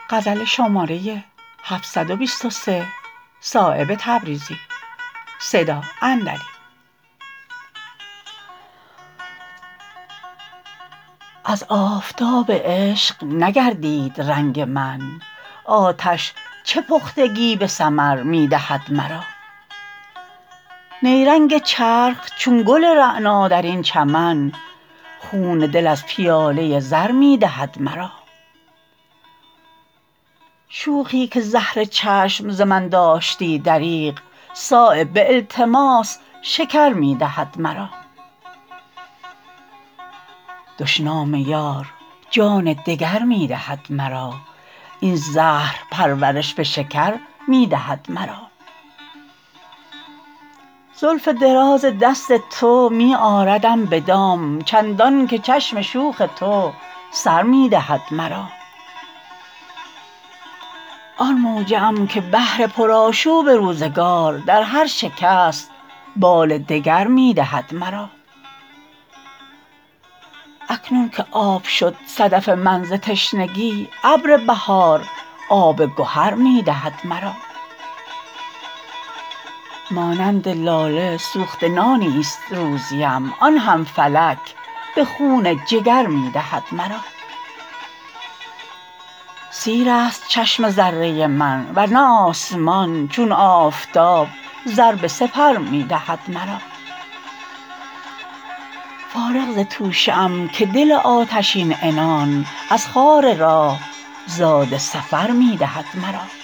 از آفتاب عشق نگردید رنگ من آتش چه پختگی به ثمر می دهد مرا نیرنگ چرخ چون گل رعنا درین چمن خون دل از پیاله زر می دهد مرا شوخی که زهر چشم ز من داشتی دریغ صایب به التماس شکر می دهد مرا دشنام یار جان دگر می دهد مرا این زهر پرورش به شکر می دهد مرا زلف دراز دست تو می آردم به دام چندان که چشم شوخ تو سر می دهد مرا آن موجه ام که بحر پرآشوب روزگار در هر شکست بال دگر می دهد مرا اکنون که آب شد صدف من ز تشنگی ابر بهار آب گهر می دهد مرا مانند لاله سوخته نانی است روزیم آن هم فلک به خون جگر می دهد مرا سیرست چشم زره من ورنه آسمان چون آفتاب زر به سپر می دهد مرا فارغ ز توشه ام که دل آتشین عنان از خار راه زاد سفر می دهد مرا